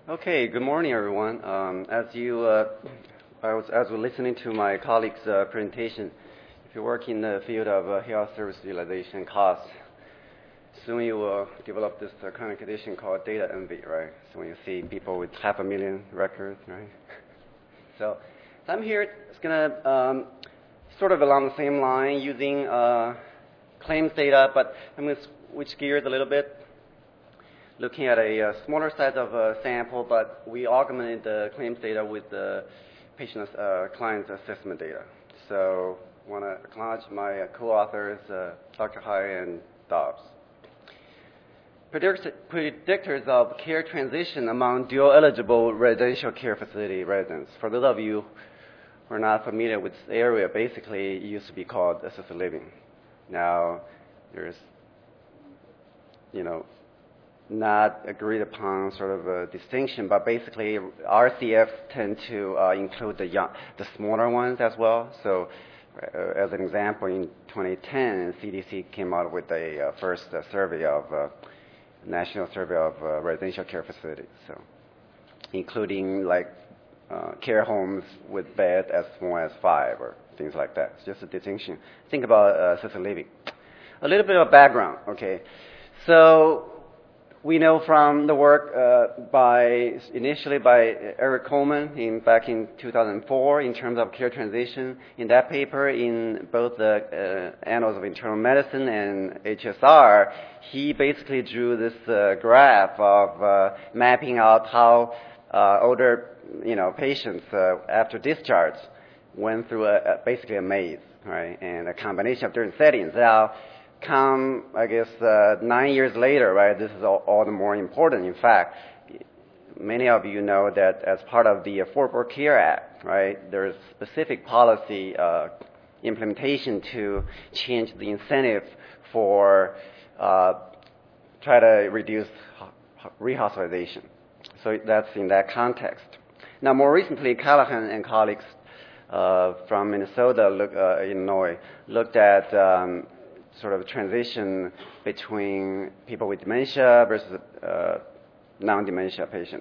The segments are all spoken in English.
Okay, good morning, everyone. As we're listening to my colleague's presentation, if you work in the field of health service utilization costs, soon you will develop this current condition called data envy, right? So when you see people with 500,000 records, right? So I'm here. It's gonna sort of along the same line using claims data, but I'm gonna switch gears a little bit. Looking at a smaller size of a sample, but we augmented the claims data with the patient client's assessment data. So I want to acknowledge my co-authors, Dr. Hai and Dobbs. Predictors of care transition among dual-eligible residential care facility residents. For those of you who are not familiar with this area, basically it used to be called assisted living. Now there's, not agreed upon sort of a distinction, but basically RCFs tend to include the smaller ones as well. So as an example, in 2010, CDC came out with a first survey of national survey of residential care facilities, so including like care homes with beds as small as 5 or things like that. It's just a distinction. Think about assisted living. A little bit of background, okay. So we know from the work initially by Eric Coleman back in 2004 in terms of care transition. In that paper, in both the Annals of Internal Medicine and HSR, he basically drew this graph of mapping out how older patients after discharge went through basically a maze, right, and a combination of different settings. Now, come, 9 years later, right, this is all the more important. In fact, many of you know that as part of the Affordable Care Act, right, there's specific policy implementation to change the incentive for try to reduce rehospitalization. So that's in that context. Now, more recently, Callahan and colleagues from Minnesota, Illinois, looked at sort of transition between people with dementia versus non-dementia patients.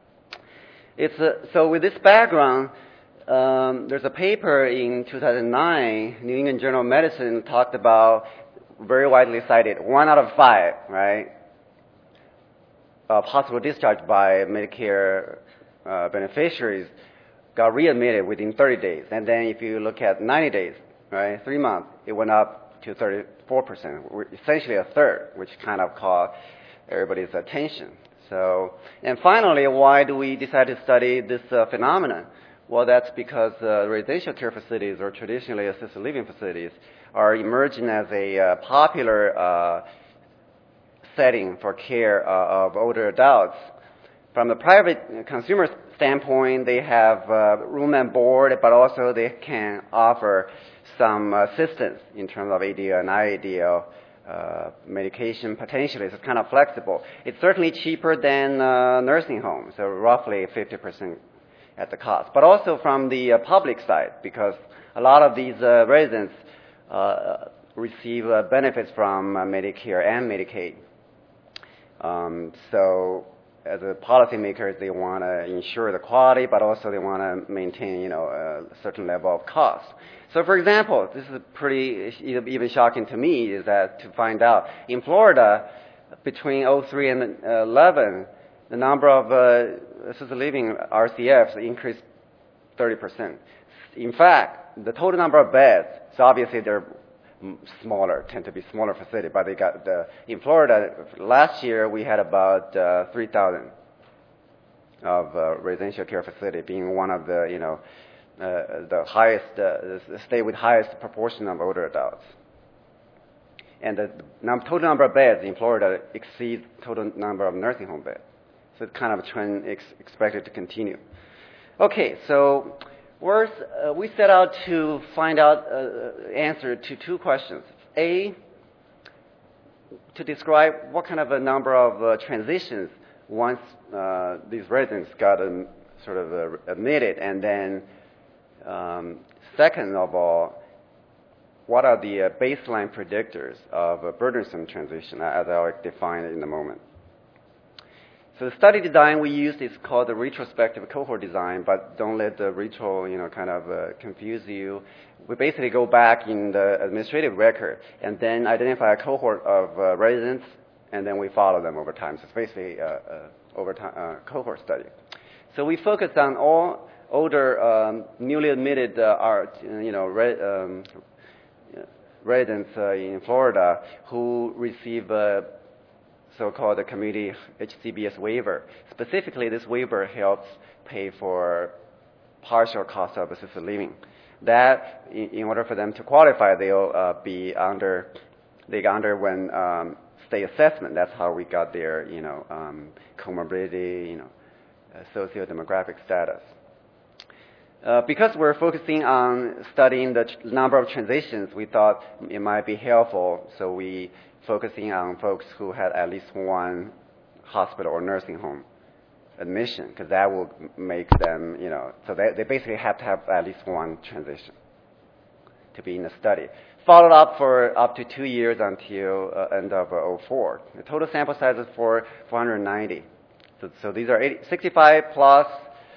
So with this background, there's a paper in 2009, New England Journal of Medicine talked about, very widely cited, 1 out of 5, right, of hospital discharge by Medicare beneficiaries got readmitted within 30 days. And then if you look at 90 days, right, 3 months, it went up to 34%, essentially a third, which kind of caught everybody's attention. So, and finally, why do we decide to study this phenomenon? Well, that's because residential care facilities, or traditionally assisted living facilities, are emerging as a popular setting for care of older adults. From the private consumer standpoint, they have room and board, but also they can offer some assistance in terms of ADL and IADL medication potentially. So it's kind of flexible. It's certainly cheaper than nursing homes, so roughly 50% at the cost. But also from the public side, because a lot of these residents receive benefits from Medicare and Medicaid. So as a policymakers, they want to ensure the quality, but also they want to maintain, a certain level of cost. So, for example, this is pretty even shocking to me, is that to find out in Florida, between 2003 and 2011, the number of assisted living RCFs increased 30%. In fact, the total number of beds, so obviously they're smaller, tend to be smaller facility, but they got in Florida last year we had about 3,000 of residential care facility, being one of the the highest the state with highest proportion of older adults, and the total number of beds in Florida exceeds total number of nursing home beds. So it's kind of a trend expected to continue. Okay, so we set out to find out answer to 2 questions. A, to describe what kind of a number of transitions once these residents got sort of admitted, and then second of all, what are the baseline predictors of a burdensome transition, as I'll define it in a moment. So the study design we used is called the retrospective cohort design, but don't let the retro, kind of confuse you. We basically go back in the administrative record and then identify a cohort of residents, and then we follow them over time. So it's basically over time cohort study. So we focused on all older, newly admitted residents in Florida who receive so-called community HCBS waiver. Specifically, this waiver helps pay for partial cost of assisted living. That, in order for them to qualify, they'll be they underwent state assessment. That's how we got their, comorbidity, socio-demographic status. Because we're focusing on studying the number of transitions, we thought it might be helpful. So we focusing on folks who had at least one hospital or nursing home admission, because that will make them, so they basically have to have at least one transition to be in the study. Followed up for up to 2 years until end of 2004. The total sample size is 490. So these are 65 plus,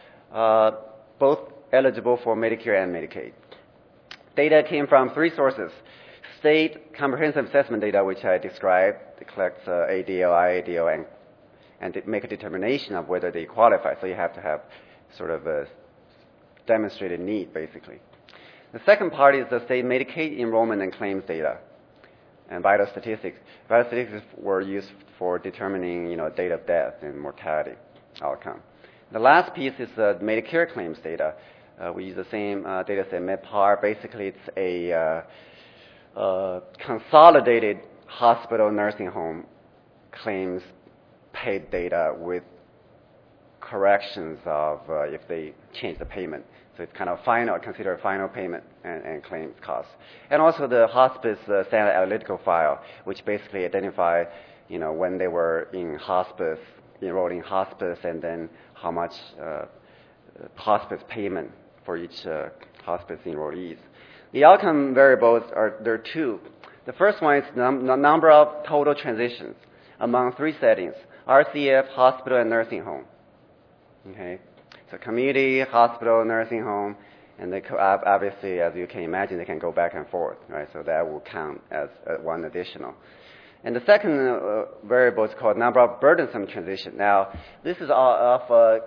both eligible for Medicare and Medicaid. Data came from 3 sources. State comprehensive assessment data, which I described, it collects ADL, IADL, and make a determination of whether they qualify. So you have to have sort of a demonstrated need, basically. The second part is the state Medicaid enrollment and claims data and vital statistics. Vital statistics were used for determining, date of death and mortality outcome. The last piece is the Medicare claims data. We use the same data set, MedPAR. Basically, it's a consolidated hospital nursing home claims paid data with corrections of if they change the payment. So it's kind of considered final payment and claims costs. And also the hospice standard analytical file, which basically identify, when they were in hospice, enrolled in hospice, and then how much hospice payment for each hospice enrollees. The outcome variables there are 2. The first one is the number of total transitions among 3 settings: RCF, hospital, and nursing home. Okay, so community, hospital, nursing home, and they obviously, as you can imagine, they can go back and forth, right? So that will count as one additional. And the second variable is called number of burdensome transition. Now, this is of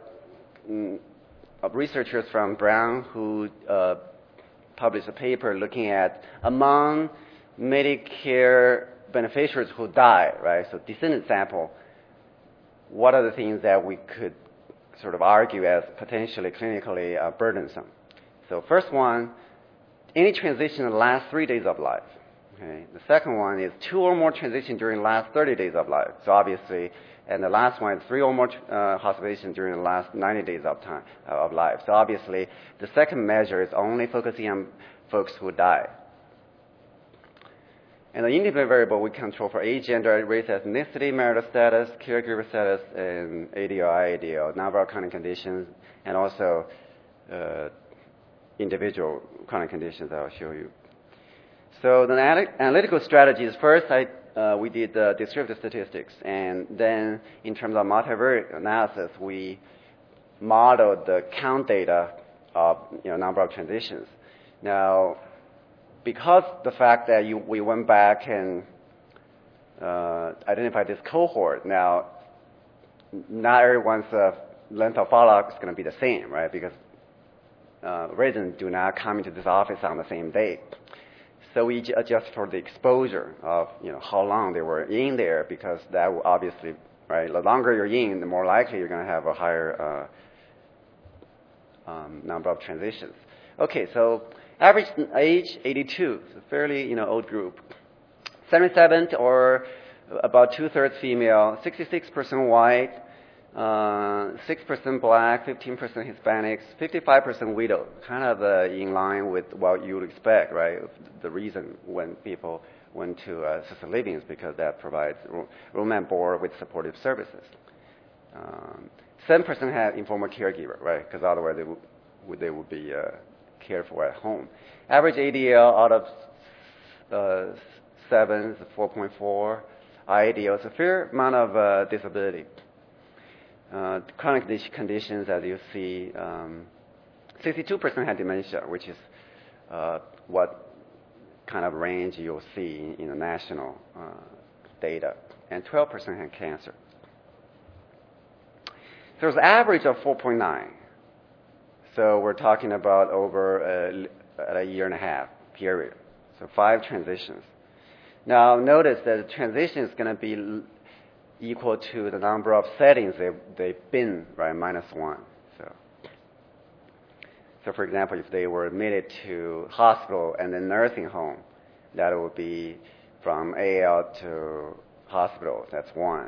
researchers from Brown who published a paper looking at among Medicare beneficiaries who die, right? So descendant sample, what are the things that we could sort of argue as potentially clinically burdensome? So first one, any transition in the last 3 days of life. Okay. The second one is 2 or more transitions during the last 30 days of life. So obviously, and the last one is 3 or more hospitalizations during the last 90 days of life. So obviously, the second measure is only focusing on folks who die. And the independent variable we control for age, gender, race, ethnicity, marital status, caregiver status, and ADL, IADL, number of chronic conditions, and also individual chronic conditions I'll show you. So the analytical strategies, first we did the descriptive statistics, and then in terms of multivariate analysis, we modeled the count data of number of transitions. Now, because the fact that we went back and identified this cohort, now not everyone's length of follow-up is going to be the same, right? Because residents do not come into this office on the same day. So we adjust for the exposure of how long they were in there, because that will obviously, right, the longer you're in, the more likely you're going to have a higher number of transitions. Okay, so average age 82, so fairly fairly group. 77 or about 2/3 female, 66% white, 6% black, 15% Hispanics, 55% widow, kind of in line with what you would expect, right? The reason when people went to assisted living is because that provides room and board with supportive services. 7% had informal caregiver, right? Because otherwise they would be cared for at home. Average ADL out of 7 is 4.4. IADL is a fair amount of disability. Chronic conditions, as you see, 62% had dementia, which is what kind of range you'll see in the national data, and 12% had cancer. There's an average of 4.9. So we're talking about over a year and a half period. So 5 transitions. Now notice that the transition is going to be equal to the number of settings they've been, right, -1. So for example, if they were admitted to hospital and then nursing home, that would be from AL to hospital, that's 1.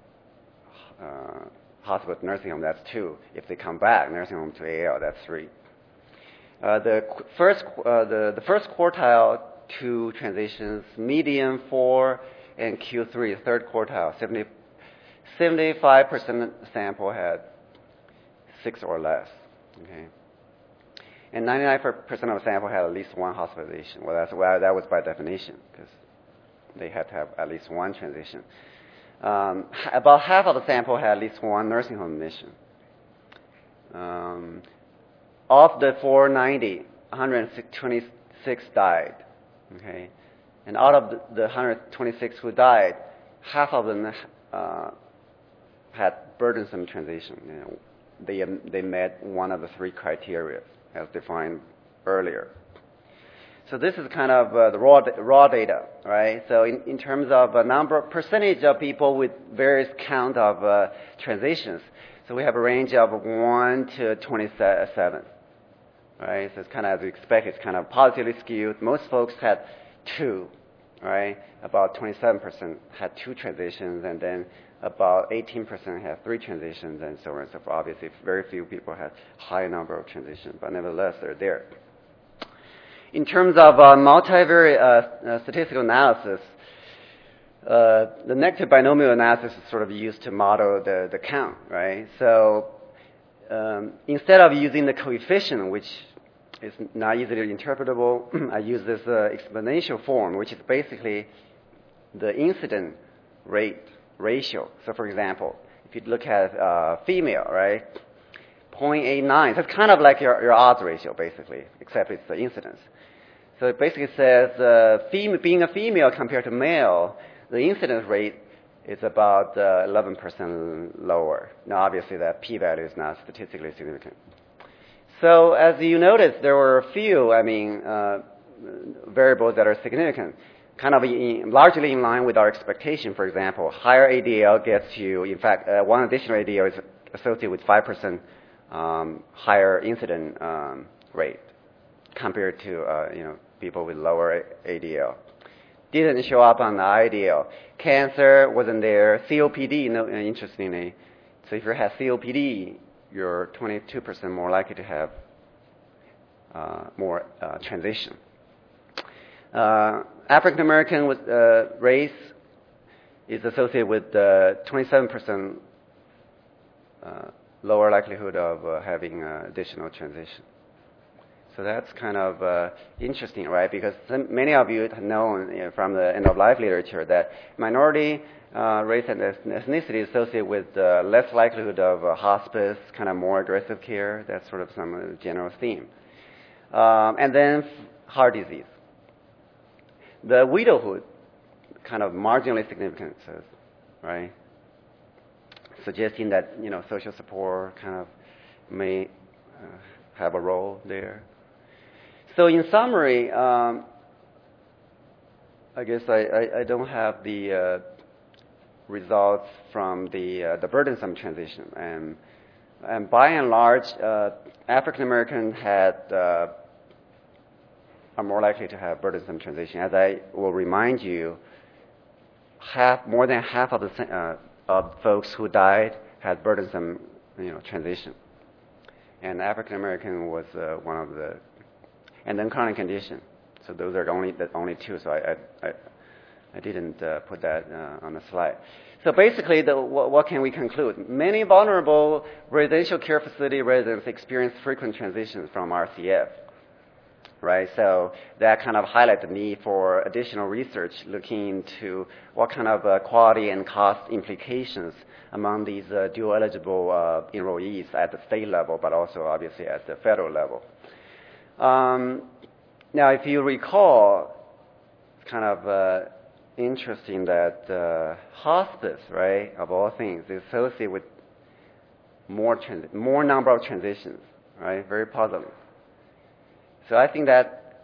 Hospital to nursing home, that's 2. If they come back, nursing home to AL, that's 3. The first quartile, 2 transitions, median 4, and Q3, third quartile, 75% sample had 6 or less. Okay. And 99% of the sample had at least 1 hospitalization. Well, that was by definition, because they had to have at least 1 transition. About half of the sample had at least 1 nursing home admission. Of the 490, 126 died. Okay, and out of the 126 who died, half of them had burdensome transition. They met one of the 3 criteria as defined earlier. So this is kind of the raw data, right? So in terms of percentage of people with various count of transitions, so we have a range of 1 to 27, right? So it's kind of as you expect, it's kind of positively skewed. Most folks had 2, right? About 27% had 2 transitions, and then about 18% had 3 transitions, and so on and so forth. Obviously, very few people had high number of transitions, but nevertheless, they're there. In terms of multivariate statistical analysis, the negative binomial analysis is sort of used to model the count, right? So instead of using the coefficient, which is not easily interpretable, I use this exponential form, which is basically the incident rate ratio. So for example, if you look at female, right, 0.89, so it's kind of like your odds ratio, basically, except it's the incidence. So it basically says being a female compared to male, the incidence rate is about 11% lower. Now, obviously, that p-value is not statistically significant. So as you notice, there were a few, variables that are significant, kind of largely in line with our expectation. For example, higher ADL gets you, in fact, one additional ADL is associated with 5% higher incident rate compared to people with lower ADL. Didn't show up on the IDL. Cancer wasn't there. COPD, interestingly. So if you have COPD, you're 22% more likely to have more transition. African American race is associated with 27% lower likelihood of having additional transition. So that's kind of interesting, right? Because many of you have known from the end-of-life literature that minority race and ethnicity is associated with less likelihood of hospice, kind of more aggressive care. That's sort of some general theme. And then heart disease. The widowhood, kind of marginally significant, right? Suggesting that, social support kind of may have a role there. So in summary, I guess I don't have the results from the burdensome transition, and by and large, African American are more likely to have burdensome transition. As I will remind you, more than half of the folks who died had burdensome, transition, and African American was one of the. And then chronic condition. So those are only 2. So I didn't put that on the slide. So basically, what can we conclude? Many vulnerable residential care facility residents experience frequent transitions from RCF. right? So that kind of highlight the need for additional research looking into what kind of quality and cost implications among these dual eligible enrollees at the state level, but also obviously at the federal level. Now, if you recall, it's kind of interesting that hospice, right, of all things, is associated with more number of transitions, right? Very positive. So I think that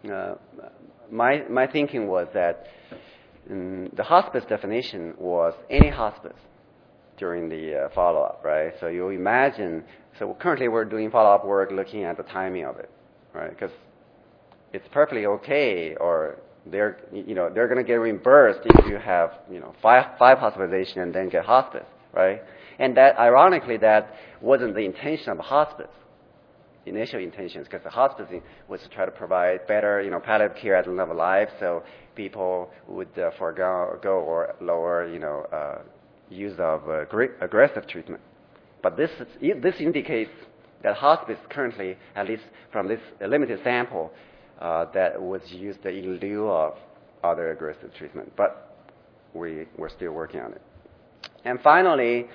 my thinking was that the hospice definition was any hospice during the follow-up, right? So you imagine, so currently we're doing follow-up work looking at the timing of it, right? Because it's perfectly okay, or they're going to get reimbursed if you have, five hospitalization and then get hospice, right? And that, ironically, that wasn't the intention of hospice. Initial intentions, because the hospice was to try to provide better, palliative care at the end of life, so people would forego or lower, use of aggressive treatment. But this indicates that hospice currently, at least from this limited sample, that was used in lieu of other aggressive treatment. But we're still working on it. And finally,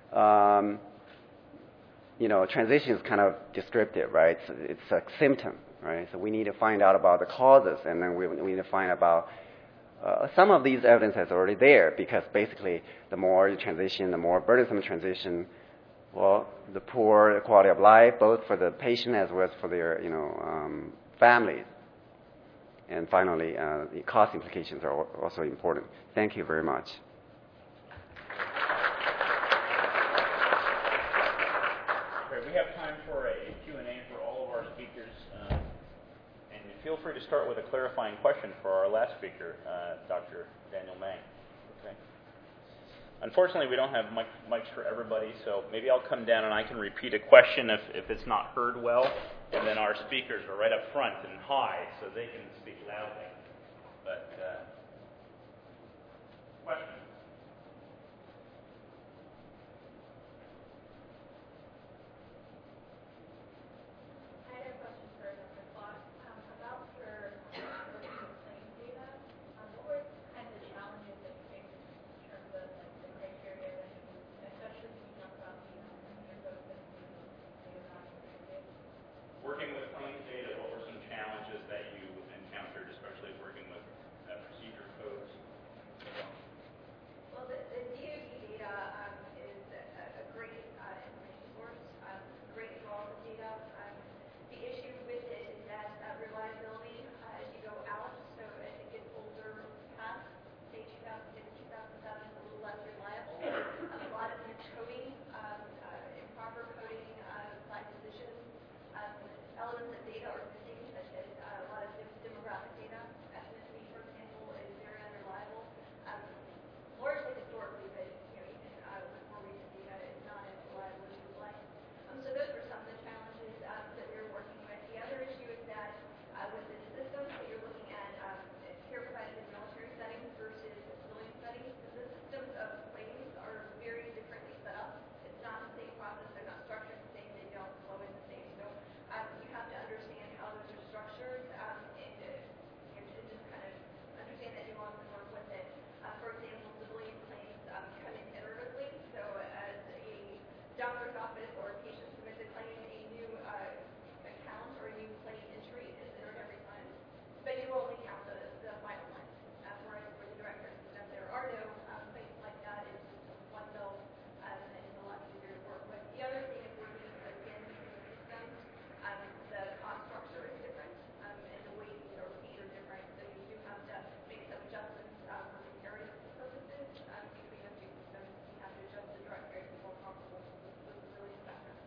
transition is kind of descriptive, right? It's a symptom, right? So we need to find out about the causes, and then we need to find about some of these evidence is already there, because basically the more you transition, the more burdensome transition, well, the poor quality of life, both for the patient as well as for their, families. And finally, the cost implications are also important. Thank you very much. We have time for a Q&A for all of our speakers. And feel free to start with a clarifying question for our last speaker, Dr. Daniel Meng. Okay. Unfortunately, we don't have mics for everybody, so maybe I'll come down and I can repeat a question if it's not heard well. And then our speakers are right up front and high, so they can speak loudly. But question? Working with claims data, what were some challenges that you encountered, especially working with procedure codes? Well, the DoD data is a great information source, great as well as the data. The issue with it is that reliability, as you go out, so as it gets older past, say 2006, 2007, is a little less reliable. A lot of miscoding, improper coding by physicians. Elements of data are missing, such as a lot of demographic data. Ethnicity, for example, is very unreliable. Largely historically, but even with more recent data, it's not as reliable as you would like. So those were some of the challenges that we were working with. The other issue is that with the systems that you're looking at, care provided in military settings versus civilian settings, the systems of claims are very differently set up. It's not the same process. They're not structured the same. They don't flow in the same. So you have to understand how those are structured and to just kind of understand that nuance and work with it. For example, civilian claims come in iteratively. So as a doctor's office or a patient submits a claim, a new account or a new claim entry is entered every time. But you only count the final line. Whereas for the director system, there are no claims like that. It's just one bill, and it's a lot easier to work with. The other thing is working with systems. The cost structure is different, and the ways these are paid are different. So you do have to make some adjustments for comparative purposes between the two systems. You have to adjust the directory to be more comfortable with the civilian background.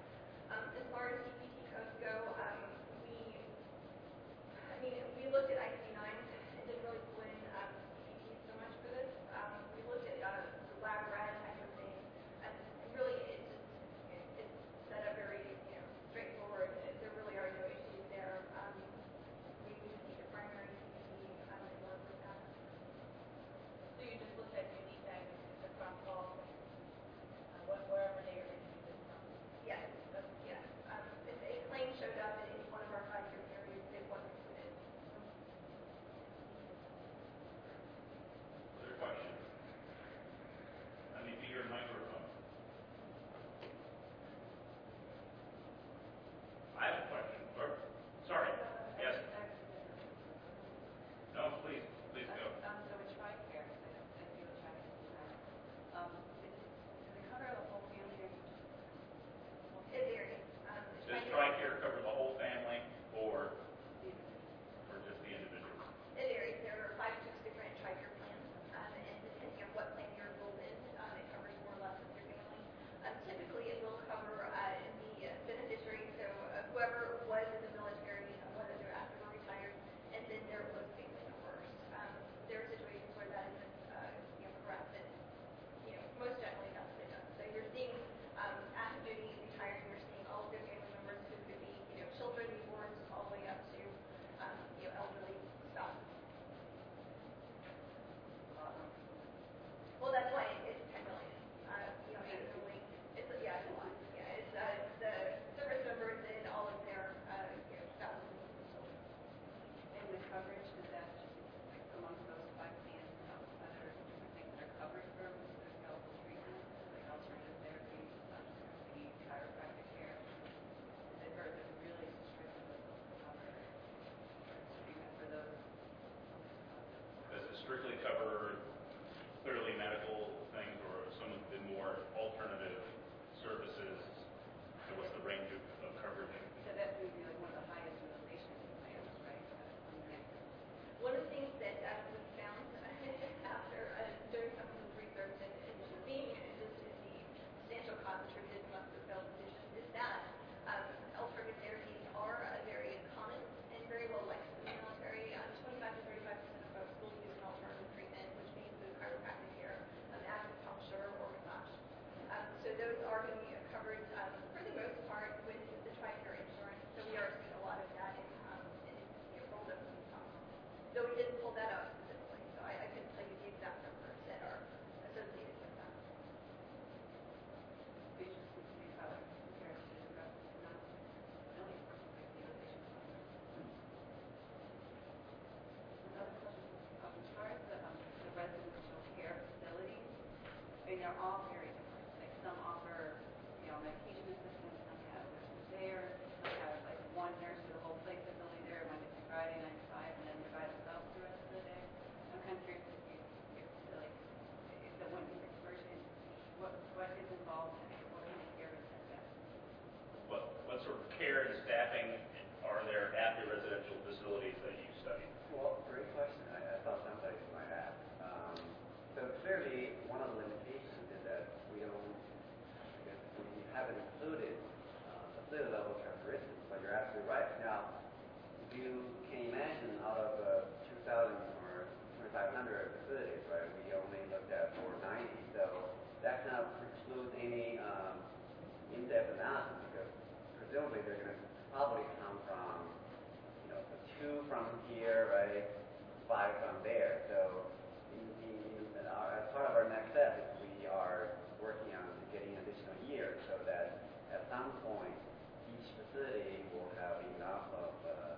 clearly, one of the limitations is that we don't, because we haven't included facility level characteristics. But you're absolutely right. Now, if you can imagine out of 2,000 or 2,500 facilities, right, we only looked at 490. So that kind of precludes any in-depth analysis because presumably they're going to probably come from, the 2 from here, right, 5 from there. So as part of our next step is we are working on getting additional years so that at some point each facility will have enough of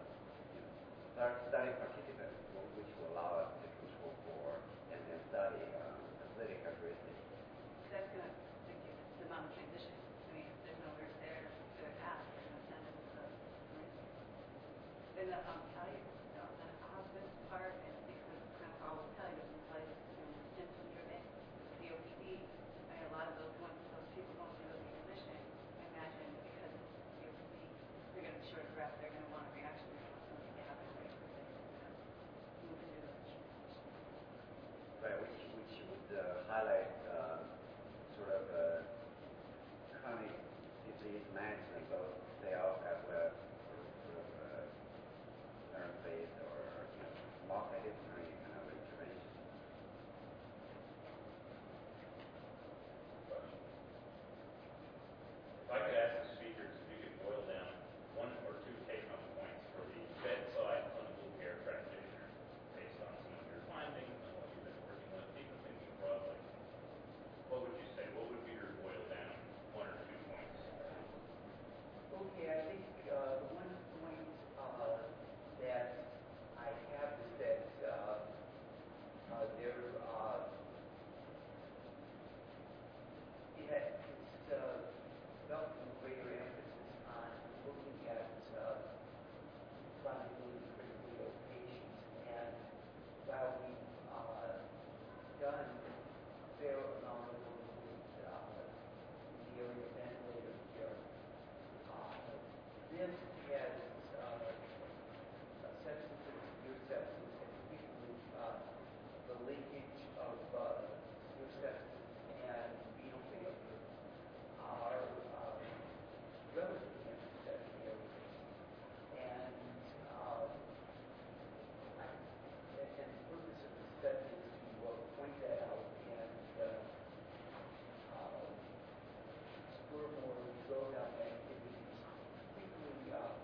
study participants, which will allow us to control for and then study facility characteristics. That's going to dictate the amount of transition. I mean, if there's nowhere there to ask, they're going to send it to the and I'll tell you, the hospice part, and because clinical will tell you, it's like symptom driven, COPD. I mean, a lot of those people don't do the transition. Imagine because it's COPD, they're going to be short of breath. They're going to want a reaction. They're going to want something to happen right away. Move into the transition. Right, which would highlight sort of chronic disease management, both self as well as sort of nerve-based or multidisciplinary kind of intervention. If I could ask the speakers if you could boil down 1 or 2 take-home points for the bedside clinical care practitioner based on some of your findings and what you've been working with, even thinking broadly, what would you say? What would be your boil down 1 or 2 points? Okay, I think the one point that I have is that there it's developing greater emphasis on looking at chronically and critically ill patients. And while we've done a fair amount of work with the area of ventilator care, this has sepsis and severe sepsis, and particularly the linkage of severe sepsis and renal failure are relatively intersecting areas. And the purpose of the study is to point that out and spur more drawdown activities, particularly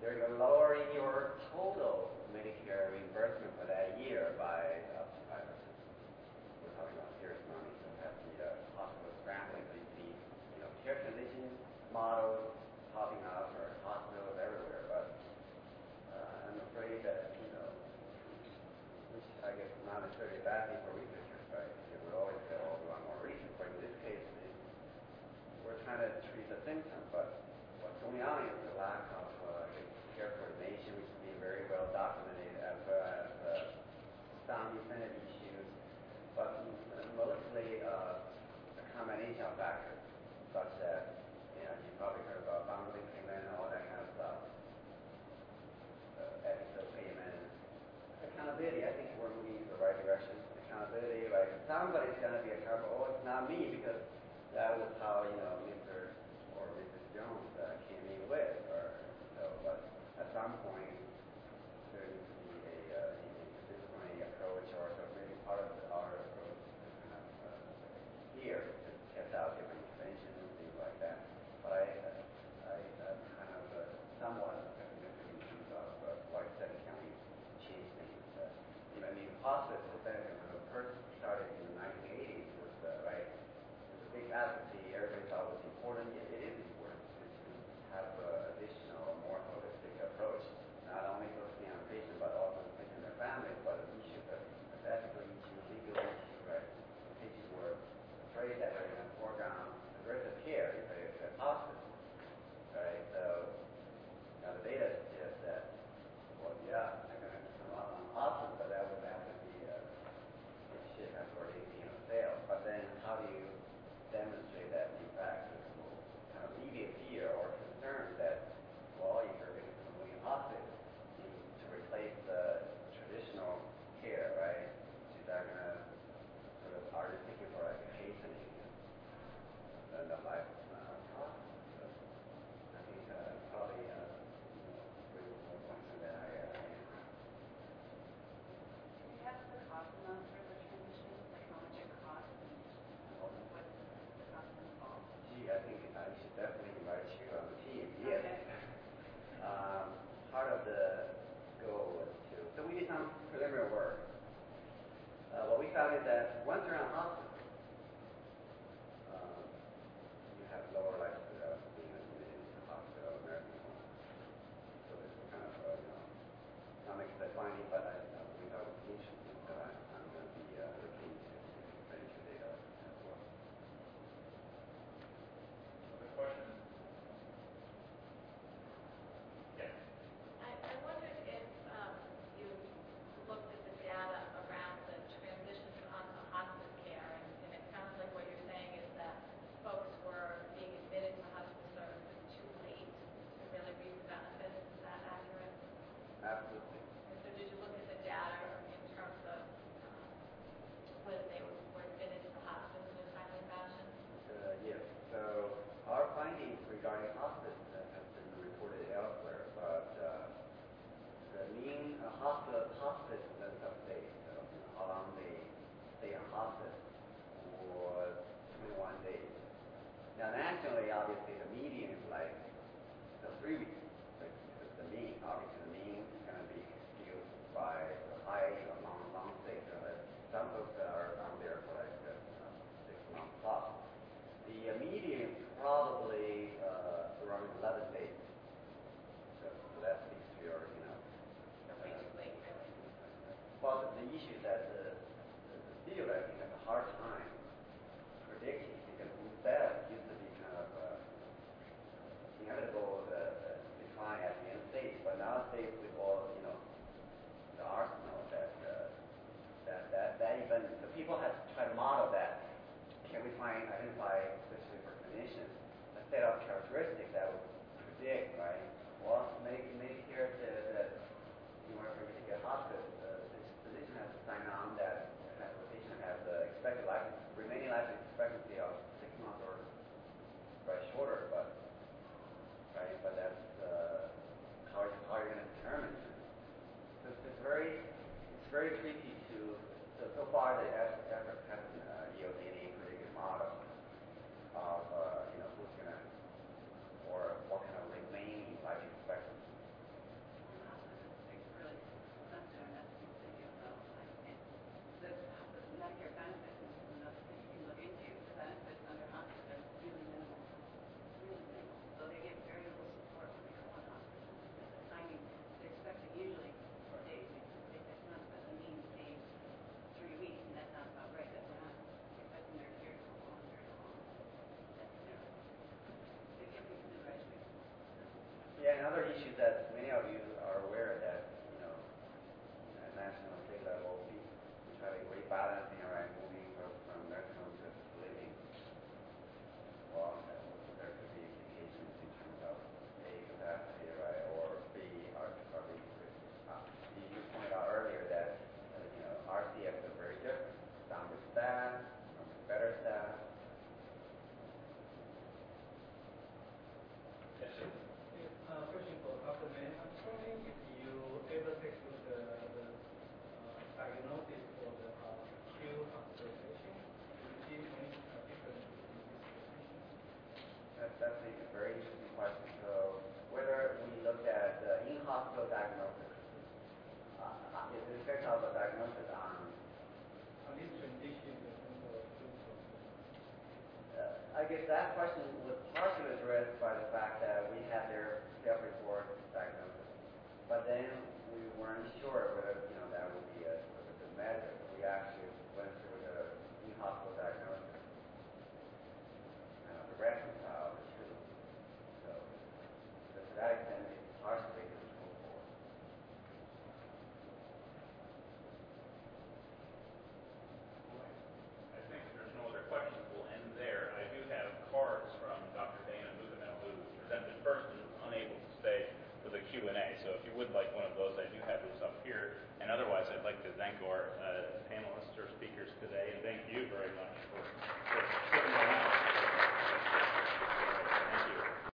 they're lowering your total Medicare reimbursement for that year by up to 5%. We're talking about serious money, so have the hospital scrambling. So you see, care transition models popping up or hospitals everywhere, but I'm afraid that, which I guess is not necessarily a bad thing for researchers, right? They would always say, oh, we want more research. But in this case, we're trying to treat the symptom, but what's going on is the lack of care coordination, which has been very well documented, as well as some incentive issues, but mostly a combination of factors, such as, you probably heard about bundling payment, all that kind of stuff, episode payment. Accountability, I think we're moving in the right direction. Accountability, like somebody's going to be accountable. Oh, it's not me, because that was how, Mr. or Mrs. Jones came in with, or so. But at some point, there needs to be a disciplinary approach, or so maybe part of our approach is kind of here to test out different interventions and things like that. But I'm kind of somewhat pessimistic in terms of why can we change things. Hospice essentially, when it first started in the 1980s, was right. It was a big advocacy. Everybody thought it was important. It is important to have an additional, more holistic approach, not only focusing on the patient, but also the patient and their family. But the issue, the ethical issue, legal issue, right? The patients were afraid that they're going to foregone aggressive care if they hospice, right? So now the data suggests that, well, yeah, they're going to come up on hospice, but that would have to be if shit has already been on sale. But then how do you demonstrate that in fact this will kind of alleviate fear or concern that, well, if you're going to put somebody in hospice, you need to replace the traditional care, right? Is that going to sort of, are you thinking for like hastening the life process? So I think probably way more points than that I am. Do you have the cost amount for the transition, like how much it costs and what the cost involved? Gee, I think I should definitely invite you on the team. Yes. Okay. Part of the goal was so we did some preliminary work. What we found is that once you're in a hospital, you have lower likelihood of being admitted into the hospital or nursing home. So this is kind of, not making that finding, but we thought it was interesting, so I'm going to be looking into expenditure data as well. Other questions? Yes. I wondered if you looked at the data around the transition onto hospice care, and it sounds like what you're saying is that folks were being admitted to hospice services too late to really reap the benefits. Is that accurate? Absolutely. And so did you look at the data in terms of whether they were admitted to the hospice in a timely fashion? Yes. So our findings regarding hospice have been reported elsewhere, but the mean hospice length of stay, so how long they stay in hospice, was 21 days. Now nationally, obviously, the median is like 3 weeks. Like, the mean, obviously, the mean is going to be skewed by the high or long stay. So that some folks are on there for like 6 months plus. The median is probably around 11 days. So that speaks to your, So way too late, really. Well, the issue is that the field, I think, has a hard time predicting, because instead it used to be kind of inevitable. The another issue that many of you are aware that, at national and state level, we try to rebalancing, right, moving from nursing home to living. Well, there could be implications in terms of A, capacity, right, or B, you pointed out earlier that, RCFs are very different. Some with staff, some with better staff. Yes, sir. Question for Dr. Mann. I'm wondering if you ever take the diagnosis for the acute hospitalization. Do you see any difference in this condition? That's a very interesting question. So whether we looked at in-hospital diagnosis, the effect of the diagnosis on this transition I guess that question